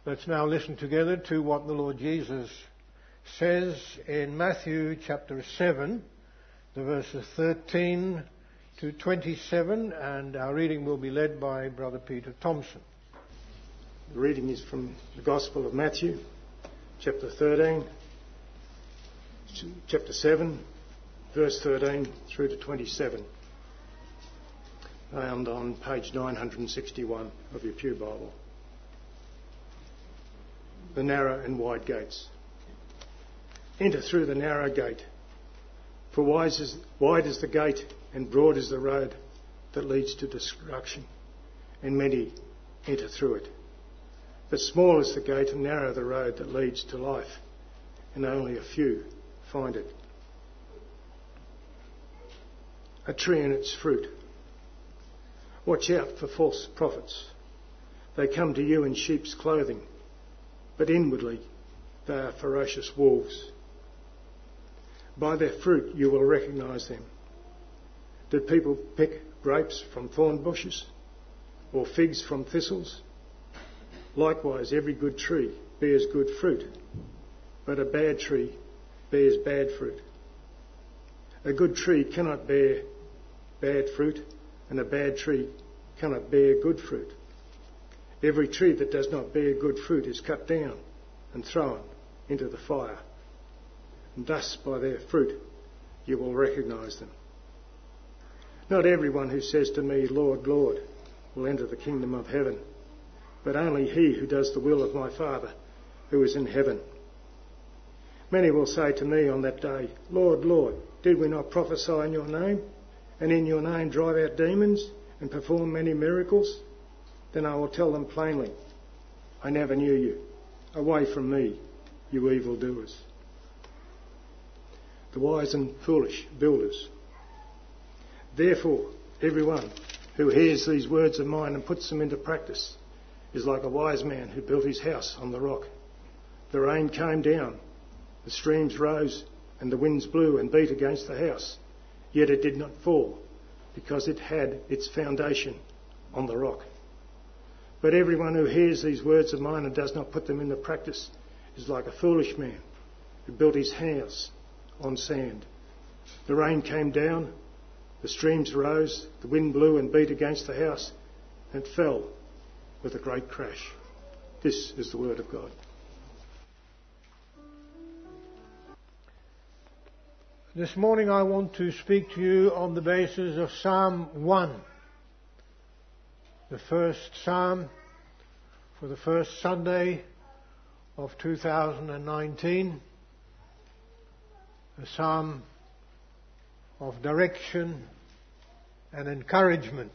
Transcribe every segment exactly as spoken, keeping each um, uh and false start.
Let's now listen together to what the Lord Jesus says in Matthew chapter seven, the verses thirteen to twenty-seven, and our reading will be led by Brother Peter Thompson. The reading is from the Gospel of Matthew, chapter thirteen, chapter seven, verse thirteen through to twenty-seven, found on page nine hundred sixty-one of your Pew Bible. The narrow and wide gates. Enter through the narrow gate, for wide is, wide is the gate and broad is the road that leads to destruction, and many enter through it. But small is the gate and narrow the road that leads to life, and only a few find it. A tree and its fruit. Watch out for false prophets. They come to you in sheep's clothing, but inwardly they are ferocious wolves. By their fruit you will recognise them. Did people pick grapes from thorn bushes, or figs from thistles? Likewise, every good tree bears good fruit, but a bad tree bears bad fruit. A good tree cannot bear bad fruit, and a bad tree cannot bear good fruit. Every tree that does not bear good fruit is cut down and thrown into the fire. And thus by their fruit you will recognise them. Not everyone who says to me, Lord, Lord, will enter the kingdom of heaven, but only he who does the will of my Father who is in heaven. Many will say to me on that day, Lord, Lord, did we not prophesy in your name, and in your name drive out demons and perform many miracles? Then I will tell them plainly, I never knew you. Away from me, you evildoers. The wise and foolish builders. Therefore, everyone who hears these words of mine and puts them into practice is like a wise man who built his house on the rock. The rain came down, the streams rose, and the winds blew and beat against the house. Yet it did not fall, because it had its foundation on the rock. But everyone who hears these words of mine and does not put them into practice is like a foolish man who built his house on sand. The rain came down, the streams rose, the wind blew and beat against the house, and it fell with a great crash. This is the word of God. This morning I want to speak to you on the basis of Psalm one. The first psalm for the first Sunday of two thousand nineteen. A psalm of direction and encouragement,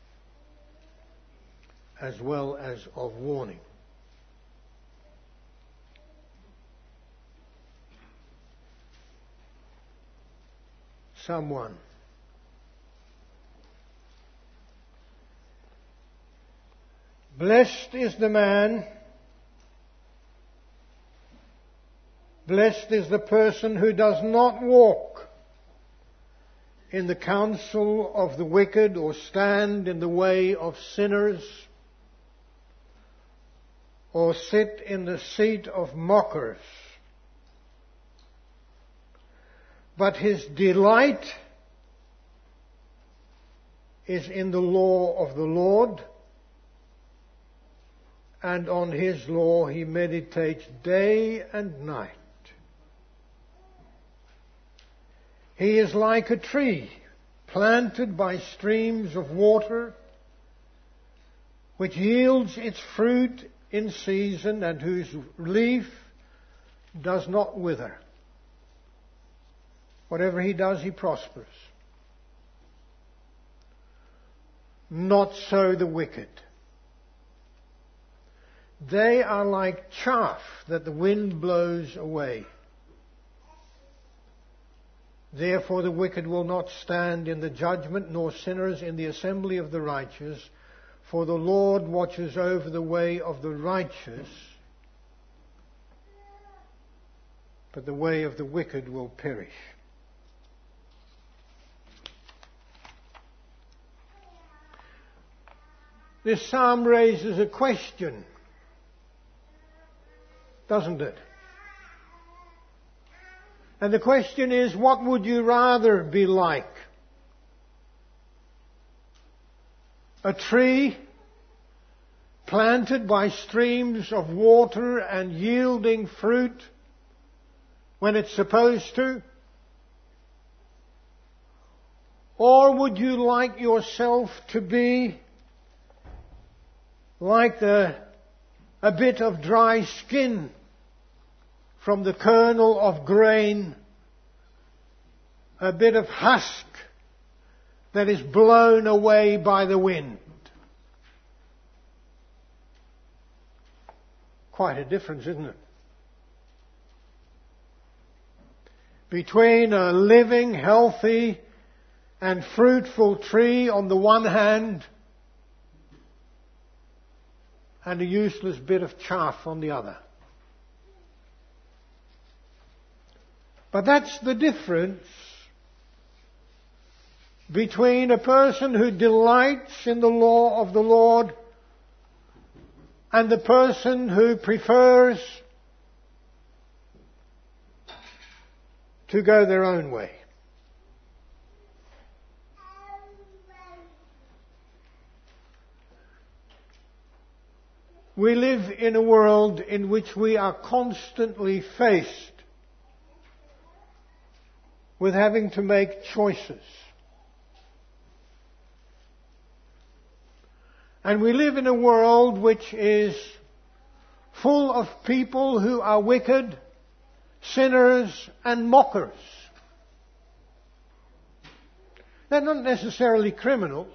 as well as of warning. Psalm one. Blessed is the man, blessed is the person who does not walk in the counsel of the wicked, or stand in the way of sinners, or sit in the seat of mockers. But his delight is in the law of the Lord, and on his law he meditates day and night. He is like a tree planted by streams of water, which yields its fruit in season, and whose leaf does not wither. Whatever he does, he prospers. Not so the wicked. They are like chaff that the wind blows away. Therefore the wicked will not stand in the judgment, nor sinners in the assembly of the righteous. For the Lord watches over the way of the righteous, but the way of the wicked will perish. This psalm raises a question. doesn't it? And the question is, what would you rather be like? A tree planted by streams of water and yielding fruit when it's supposed to? Or would you like yourself to be like the, a bit of dry skin from the kernel of grain, a bit of husk that is blown away by the wind? Quite a difference, isn't it? Between a living, healthy, and fruitful tree on the one hand, and a useless bit of chaff on the other. But that's the difference between a person who delights in the law of the Lord and the person who prefers to go their own way. We live in a world in which we are constantly faced with having to make choices. And we live in a world which is full of people who are wicked, sinners, and mockers. They're not necessarily criminals.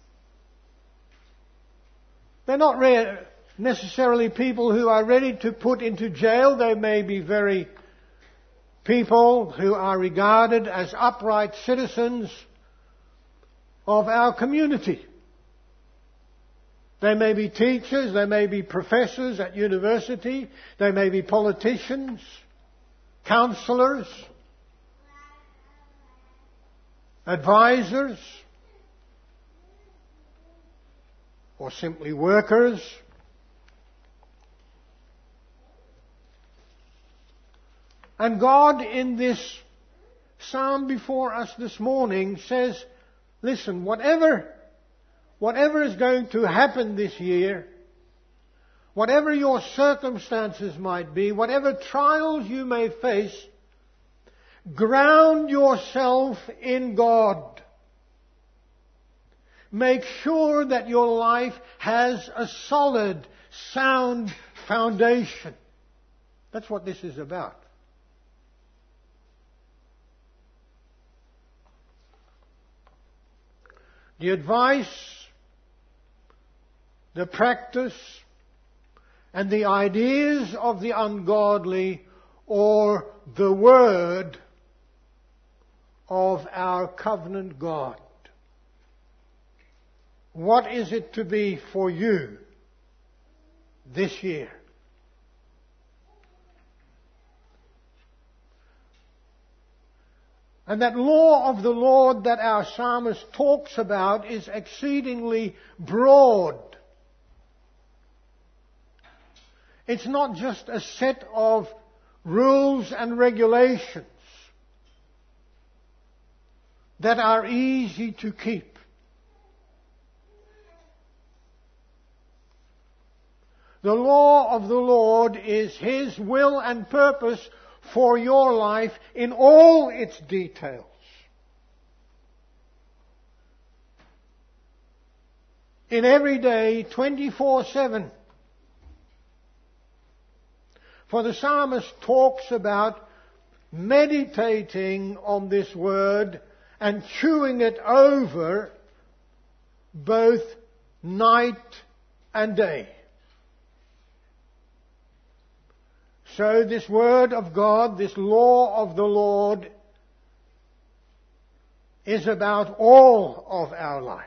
They're not re- necessarily people who are ready to put into jail. They may be very people who are regarded as upright citizens of our community. They may be teachers, they may be professors at university, they may be politicians, counsellors, advisors, or simply workers. And God, in this psalm before us this morning, says, listen, whatever, whatever is going to happen this year, whatever your circumstances might be, whatever trials you may face, ground yourself in God. Make sure that your life has a solid, sound foundation. That's what this is about. The advice, the practice, and the ideas of the ungodly, or the word of our covenant God. What is it to be for you this year? And that law of the Lord that our psalmist talks about is exceedingly broad. It's not just a set of rules and regulations that are easy to keep. The law of the Lord is His will and purpose for your life in all its details. In every day, twenty-four seven. For the psalmist talks about meditating on this word and chewing it over both night and day. So this word of God, this law of the Lord, is about all of our life.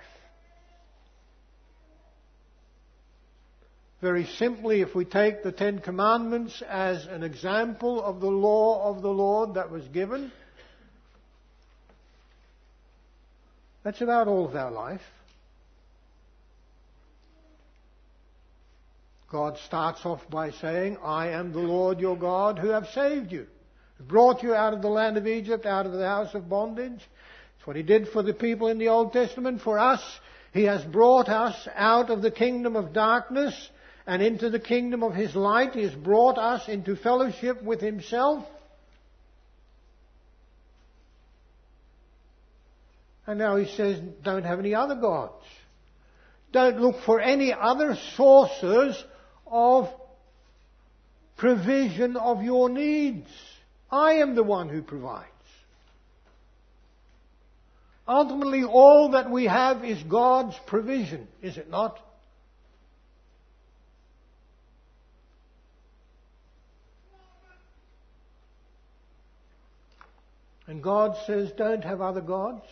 Very simply, if we take the Ten Commandments as an example of the law of the Lord that was given, that's about all of our life. God starts off by saying, I am the Lord your God who have saved you, who brought you out of the land of Egypt, out of the house of bondage. It's what He did for the people in the Old Testament. For us, He has brought us out of the kingdom of darkness and into the kingdom of His light. He has brought us into fellowship with Himself. And now He says, don't have any other gods. Don't look for any other sources of provision of your needs. I am the one who provides. Ultimately, all that we have is God's provision, is it not? And God says, don't have other gods.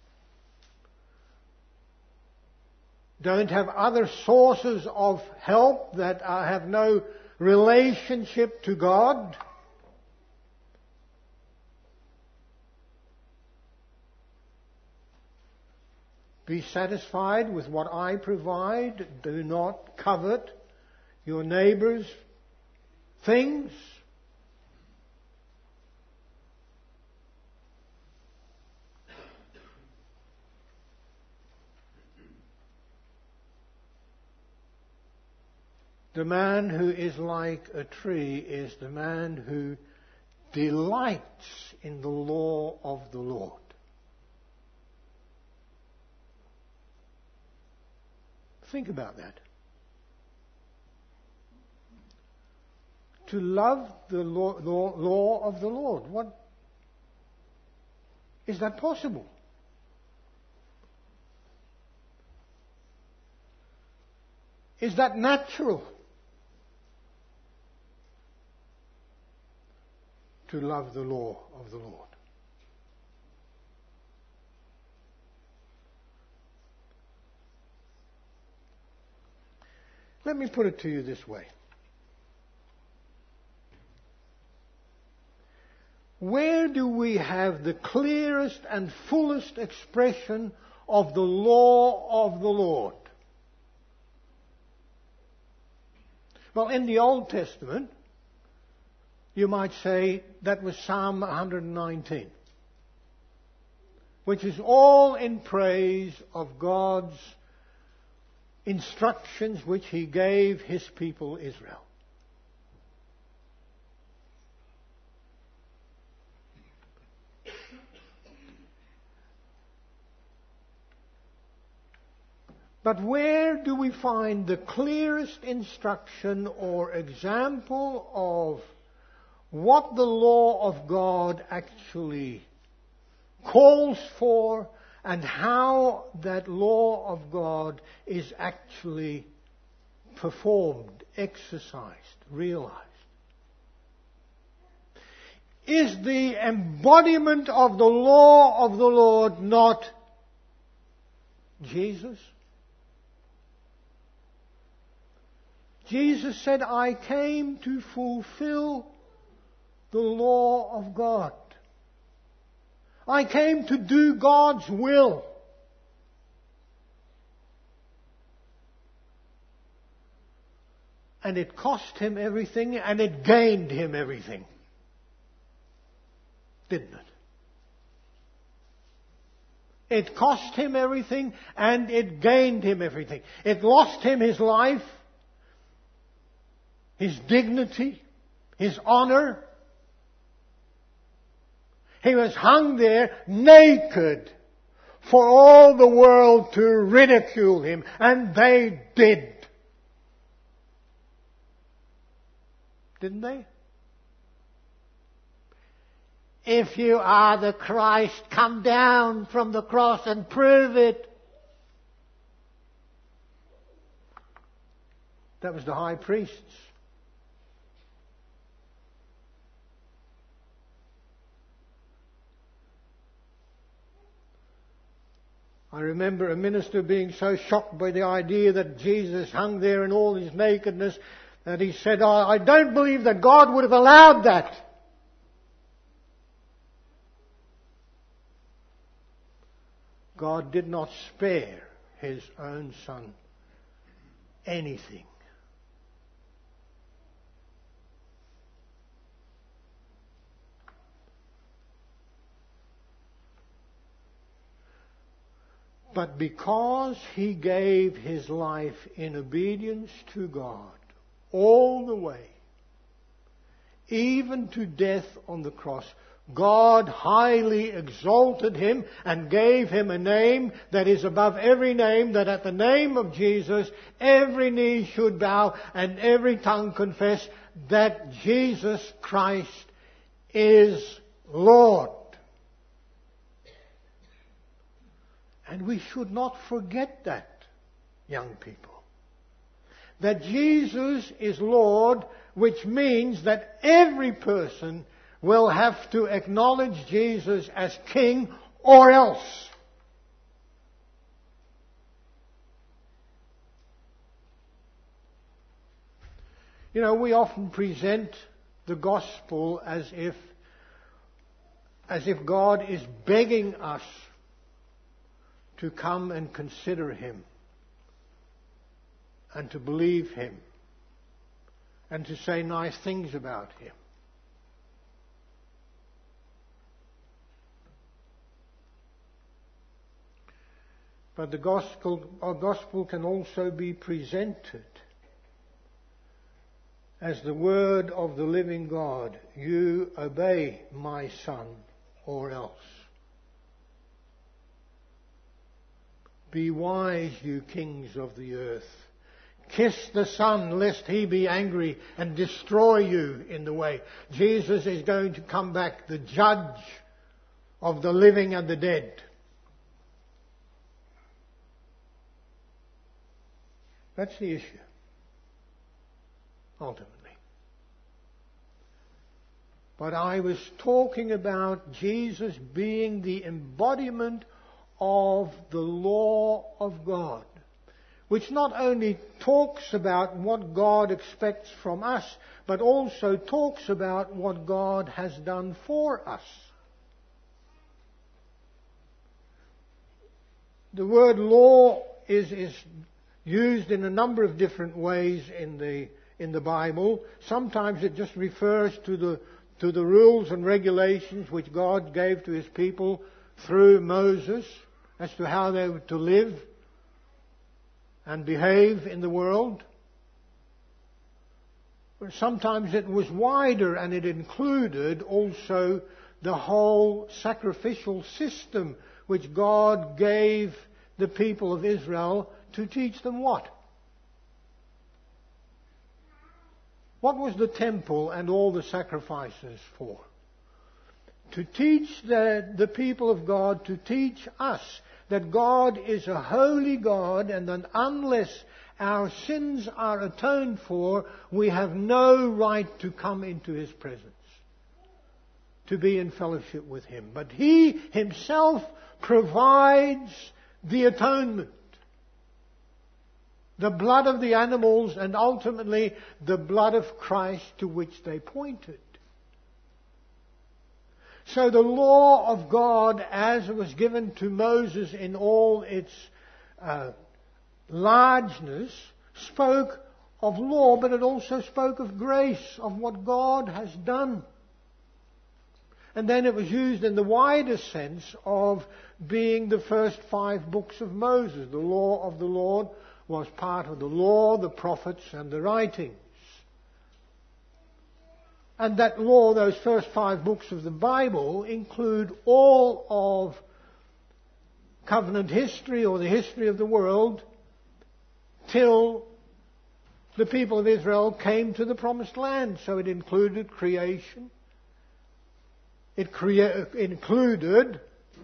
Don't have other sources of help that uh, have no relationship to God. Be satisfied with what I provide. Do not covet your neighbour's things. The man who is like a tree is the man who delights in the law of the Lord. Think about that. To love the law, law, law of the Lord. What is that possible? Is that natural? To love the law of the Lord. Let me put it to you this way. Where do we have the clearest and fullest expression of the law of the Lord? Well, in the Old Testament, you might say that was Psalm one hundred nineteen, which is all in praise of God's instructions which He gave His people Israel. But where do we find the clearest instruction or example of what the law of God actually calls for and how that law of God is actually performed, exercised, realized? Is the embodiment of the law of the Lord not Jesus? Jesus said, I came to fulfill the law of God. I came to do God's will. And it cost Him everything and it gained Him everything. Didn't it? It cost Him everything and it gained Him everything. It lost Him His life, His dignity, His honor. He was hung there naked for all the world to ridicule Him, and they did. Didn't they? If you are the Christ, come down from the cross and prove it. That was the high priests. I remember a minister being so shocked by the idea that Jesus hung there in all His nakedness that he said, oh, I don't believe that God would have allowed that. God did not spare His own Son anything. But because he gave his life in obedience to God all the way, even to death on the cross, God highly exalted him and gave him a name that is above every name, that at the name of Jesus every knee should bow and every tongue confess that Jesus Christ is Lord. And we should not forget that, young people. That Jesus is Lord, which means that every person will have to acknowledge Jesus as King or else. You know, we often present the gospel as if, as if God is begging us to come and consider him and to believe him and to say nice things about him. But the gospel, our gospel can also be presented as the word of the living God. You obey my Son, or else. Be wise, you kings of the earth. Kiss the Son, lest he be angry and destroy you in the way. Jesus is going to come back, the judge of the living and the dead. That's the issue, ultimately. But I was talking about Jesus being the embodiment of the law of God, which not only talks about what God expects from us, but also talks about what God has done for us. The word law is, is used in a number of different ways in the in the Bible. Sometimes it just refers to the to the rules and regulations which God gave to his people through Moses as to how they were to live and behave in the world. But sometimes it was wider, and it included also the whole sacrificial system which God gave the people of Israel to teach them what? What was the temple and all the sacrifices for? To teach the, the people of God, to teach us that God is a holy God, and that unless our sins are atoned for, we have no right to come into his presence, to be in fellowship with him. But he himself provides the atonement. The blood of the animals, and ultimately the blood of Christ, to which they pointed. So the law of God, as it was given to Moses in all its uh, largeness, spoke of law, but it also spoke of grace, of what God has done. And then it was used in the wider sense of being the first five books of Moses. The law of the Lord was part of the law, the prophets, and the writings. And that law, those first five books of the Bible, include all of covenant history, or the history of the world, till the people of Israel came to the promised land. So it included creation. It crea- included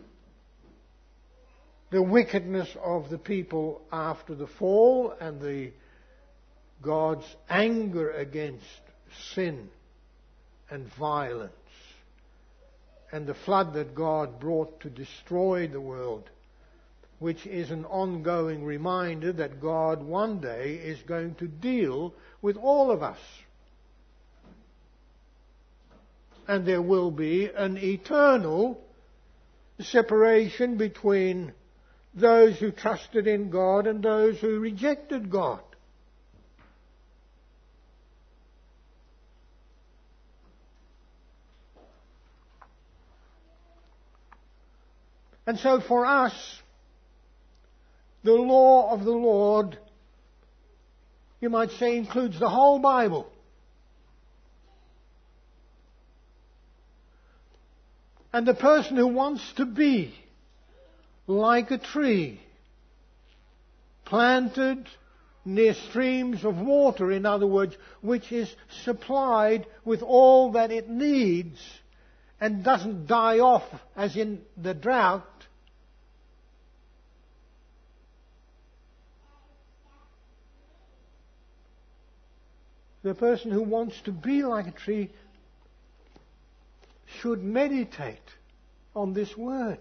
the wickedness of the people after the fall, and the God's anger against sin and violence, and the flood that God brought to destroy the world, which is an ongoing reminder that God one day is going to deal with all of us. And there will be an eternal separation between those who trusted in God and those who rejected God. And so for us, the law of the Lord, you might say, includes the whole Bible. And the person who wants to be like a tree planted near streams of water, in other words, which is supplied with all that it needs and doesn't die off as in the drought, the person who wants to be like a tree should meditate on this word,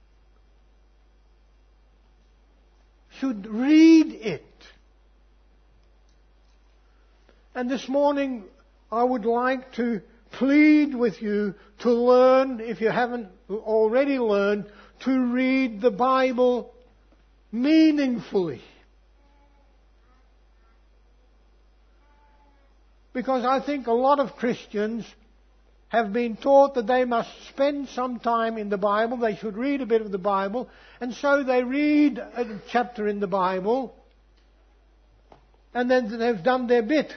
should read it. And this morning I would like to plead with you to learn, if you haven't already learned, to read the Bible meaningfully. Because I think a lot of Christians have been taught that they must spend some time in the Bible, they should read a bit of the Bible, and so they read a chapter in the Bible, and then they've done their bit.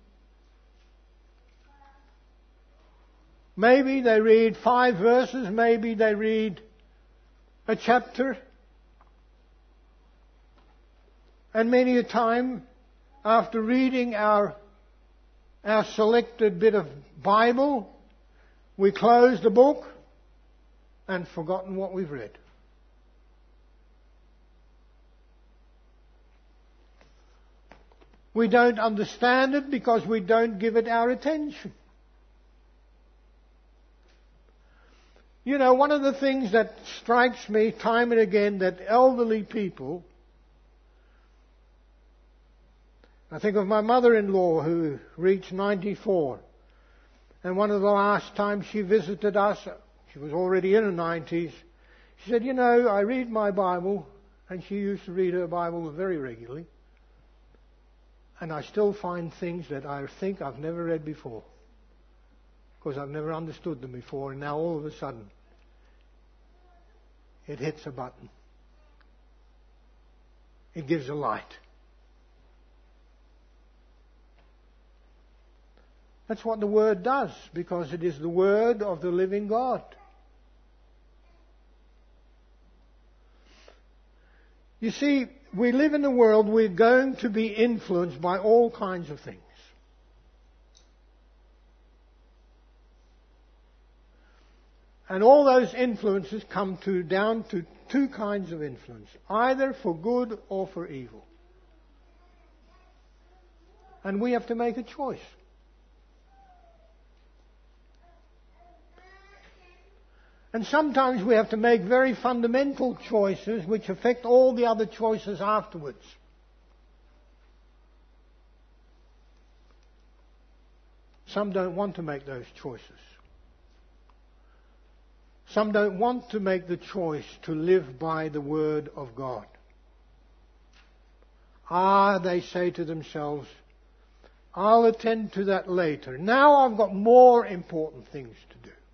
Maybe they read five verses, maybe they read a chapter, and many a time, after reading our, our selected bit of Bible, we close the book and forgotten what we've read. We don't understand it because we don't give it our attention. You know, one of the things that strikes me time and again, that elderly people, I think of my mother-in-law who reached ninety-four. And one of the last times she visited us, she was already in her nineties, she said, you know, I read my Bible, and she used to read her Bible very regularly, and I still find things that I think I've never read before, because I've never understood them before, and now all of a sudden it hits a button. It gives a light. That's what the Word does, because it is the Word of the living God. You see, we live in a world we're going to be influenced by all kinds of things. And all those influences come to down to two kinds of influence, either for good or for evil. And we have to make a choice. And sometimes we have to make very fundamental choices which affect all the other choices afterwards. Some don't want to make those choices. Some don't want to make the choice to live by the Word of God. Ah, they say to themselves, I'll attend to that later. Now I've got more important things to do.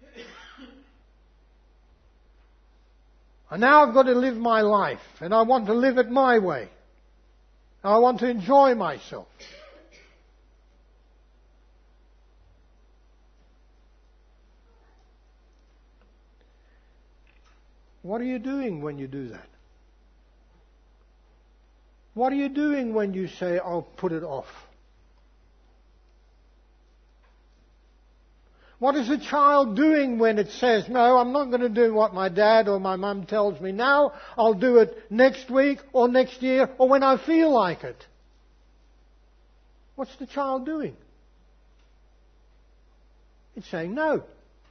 And now I've got to live my life, and I want to live it my way. I want to enjoy myself. What are you doing when you do that? What are you doing when you say, I'll put it off? What is a child doing when it says, no, I'm not going to do what my dad or my mum tells me now. I'll do it next week or next year or when I feel like it. What's the child doing? It's saying no.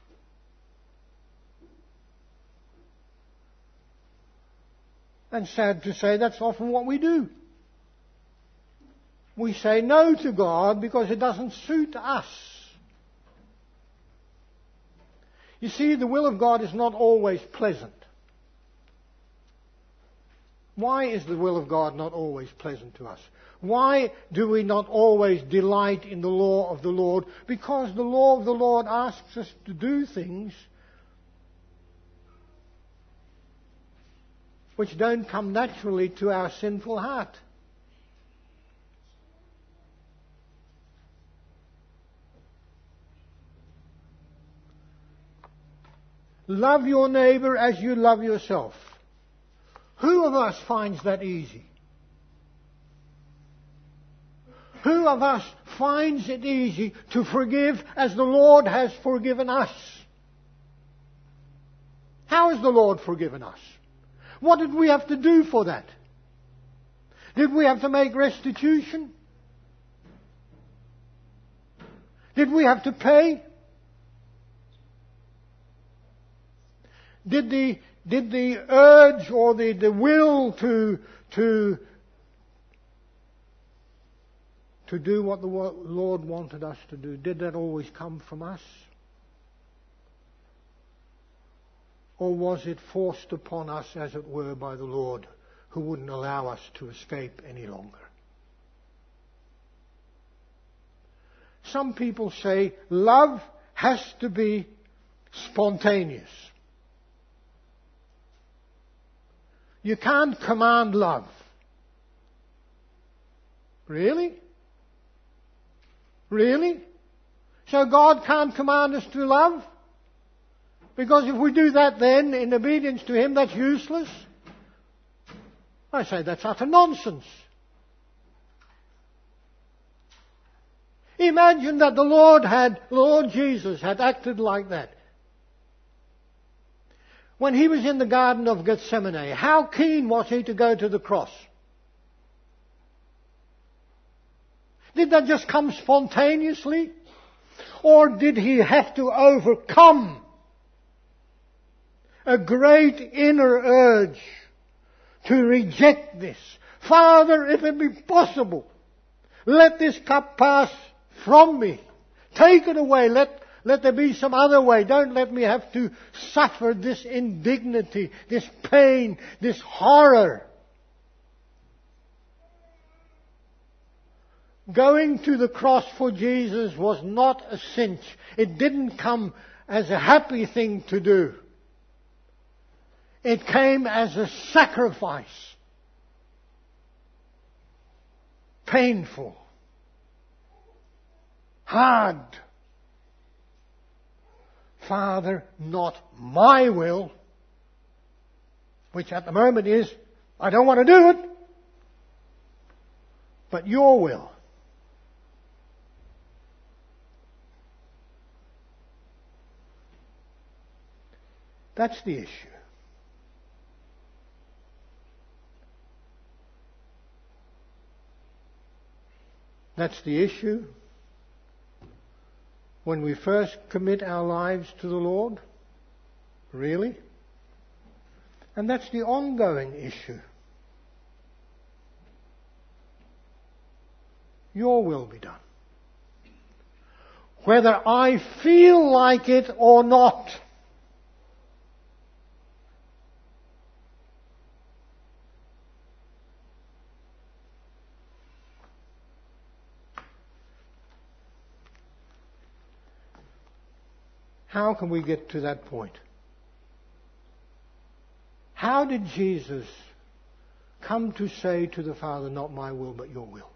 And sad to say, that's often what we do. We say no to God because it doesn't suit us. You see, the will of God is not always pleasant. Why is the will of God not always pleasant to us? Why do we not always delight in the law of the Lord? Because the law of the Lord asks us to do things which don't come naturally to our sinful heart. Love your neighbour as you love yourself. Who of us finds that easy? Who of us finds it easy to forgive as the Lord has forgiven us? How has the Lord forgiven us? What did we have to do for that? Did we have to make restitution? Did we have to pay? Did the, did the urge or the, the will to, to, to do what the Lord wanted us to do, did that always come from us? Or was it forced upon us, as it were, by the Lord, who wouldn't allow us to escape any longer? Some people say love has to be spontaneous. You can't command love. Really? Really? So God can't command us to love? Because if we do that then, in obedience to Him, that's useless? I say that's utter nonsense. Imagine that the Lord had, Lord Jesus had acted like that. When He was in the Garden of Gethsemane, how keen was He to go to the cross? Did that just come spontaneously? Or did He have to overcome a great inner urge to reject this? Father, if it be possible, let this cup pass from me. Take it away. Let Let there be some other way. Don't let me have to suffer this indignity, this pain, this horror. Going to the cross for Jesus was not a cinch. It didn't come as a happy thing to do. It came as a sacrifice. Painful. Hard. Father, not my will, which at the moment is, I don't want to do it, but your will. That's the issue. That's the issue when we first commit our lives to the Lord. Really? And that's the ongoing issue. Your will be done. Whether I feel like it or not. How can we get to that point? How did Jesus come to say to the Father, not my will, but your will?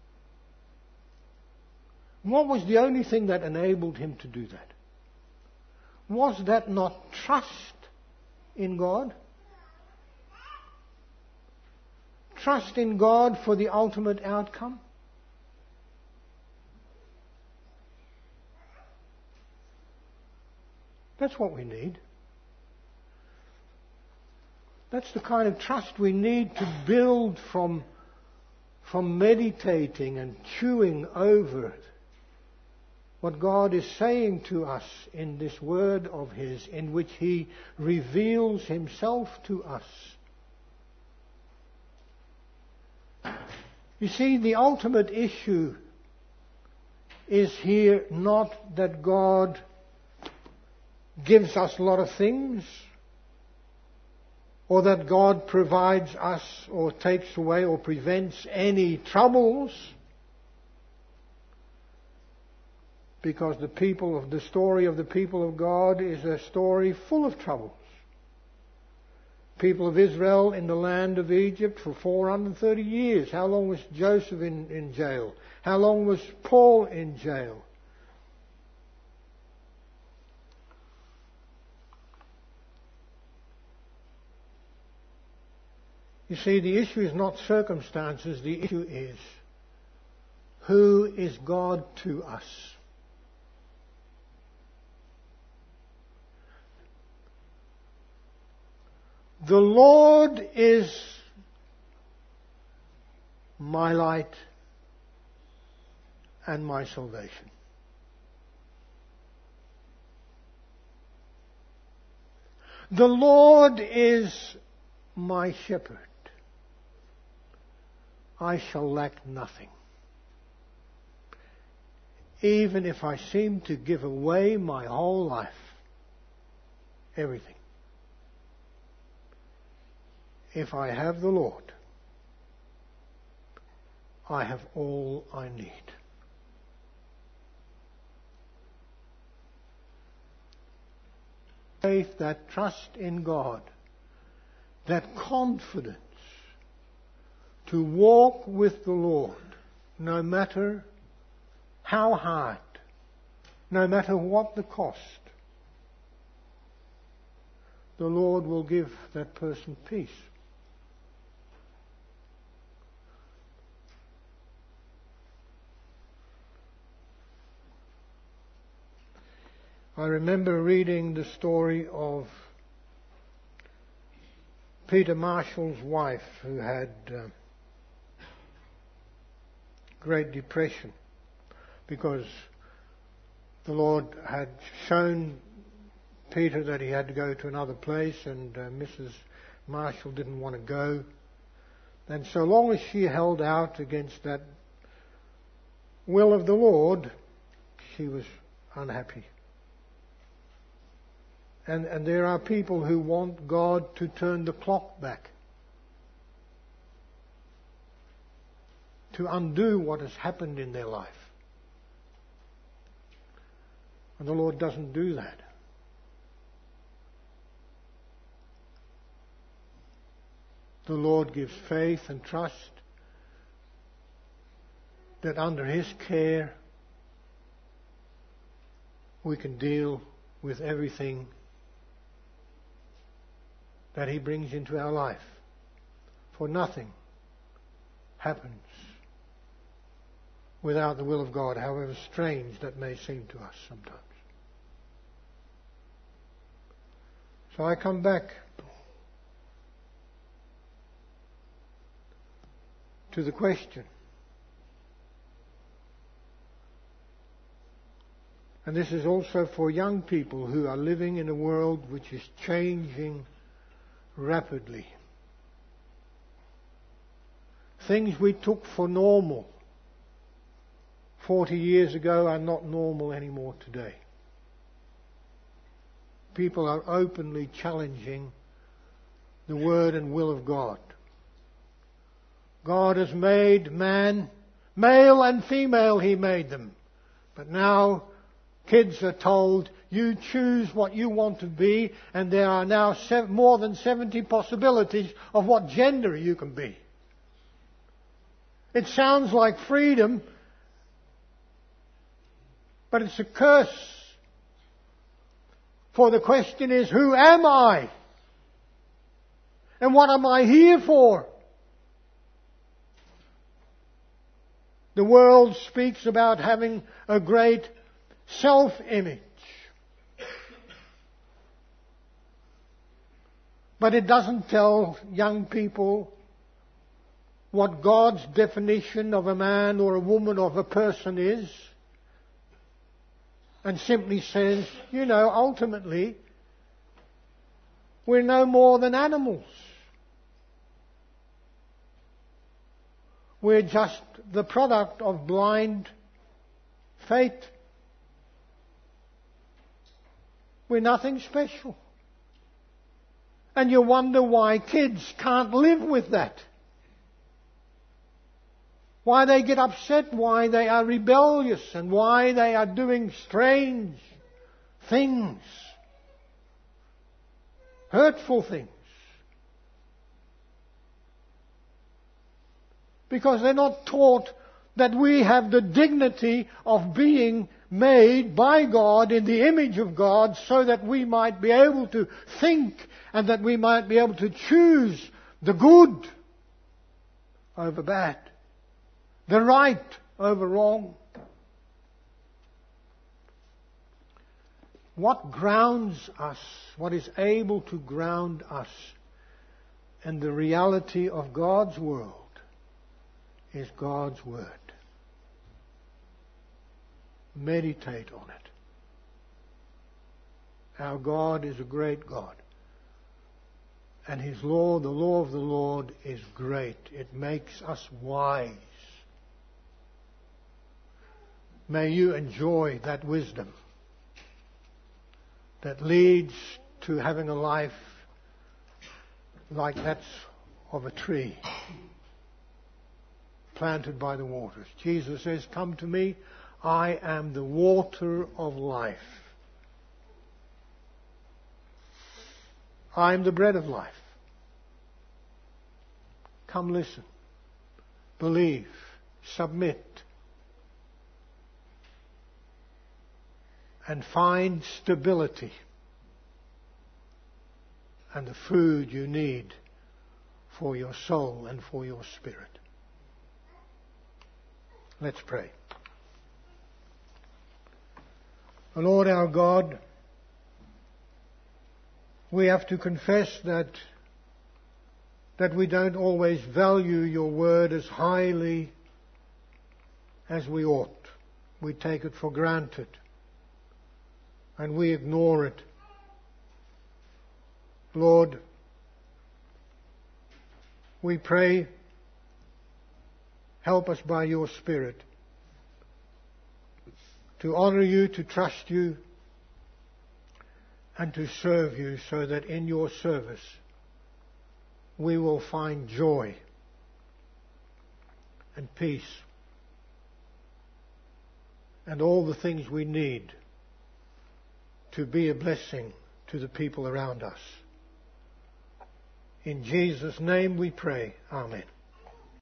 What was the only thing that enabled Him to do that? Was that not trust in God? Trust in God for the ultimate outcome? That's what we need. That's the kind of trust we need to build from, from meditating and chewing over what God is saying to us in this word of His, in which He reveals Himself to us. You see, the ultimate issue is here not that God gives us a lot of things, or that God provides us or takes away or prevents any troubles, because the people of the story of the people of God is a story full of troubles. people of Israel in the land of Egypt for four hundred thirty years. How long was Joseph in, in jail? How long was Paul in jail? You see, the issue is not circumstances, the issue is, who is God to us? The Lord is my light and my salvation. The Lord is my shepherd. I shall lack nothing. Even if I seem to give away my whole life, everything. If I have the Lord, I have all I need. Faith, that trust in God, that confidence to walk with the Lord, no matter how hard, no matter what the cost, the Lord will give that person peace. I remember reading the story of Peter Marshall's wife, who had uh, Great Depression, because the Lord had shown Peter that he had to go to another place, and uh, Missus Marshall didn't want to go. And so long as she held out against that will of the Lord, she was unhappy. And, and there are people who want God to turn the clock back, to undo what has happened in their life. And the Lord doesn't do that. The Lord gives faith and trust that under His care we can deal with everything that He brings into our life. For nothing happens without the will of God, however strange that may seem to us sometimes. So I come back to the question. And this is also for young people who are living in a world which is changing rapidly. Things we took for normal forty years ago are not normal anymore today. People are openly challenging the word and will of God. God has made man, male and female He made them. But now kids are told, you choose what you want to be, and there are now sev- more than seventy possibilities of what gender you can be. It sounds like freedom, but it's a curse. For the question is, who am I? And what am I here for? The world speaks about having a great self-image. But it doesn't tell young people what God's definition of a man or a woman or of a person is. And simply says, you know, ultimately, we're no more than animals. We're just the product of blind fate. We're nothing special. And you wonder why kids can't live with that. Why they get upset, why they are rebellious, and why they are doing strange things, hurtful things. because they're not taught that we have the dignity of being made by God in the image of God, so that we might be able to think and that we might be able to choose the good over bad, the right over wrong. What grounds us, what is able to ground us in the reality of God's world, is God's Word. Meditate on it. Our God is a great God. And His law, the law of the Lord, is great. It makes us wise. May you enjoy that wisdom that leads to having a life like that of a tree planted by the waters. Jesus says, "Come to me, I am the water of life. I am the bread of life. Come listen, believe, submit, and find stability and the food you need for your soul and for your spirit." Let's pray. Lord our God, we have to confess that that we don't always value your word as highly as we ought. We take it for granted and we ignore it. Lord, we pray, help us by your Spirit to honor you, to trust you, and to serve you, so that in your service we will find joy and peace and all the things we need to be a blessing to the people around us. In Jesus' name we pray. Amen.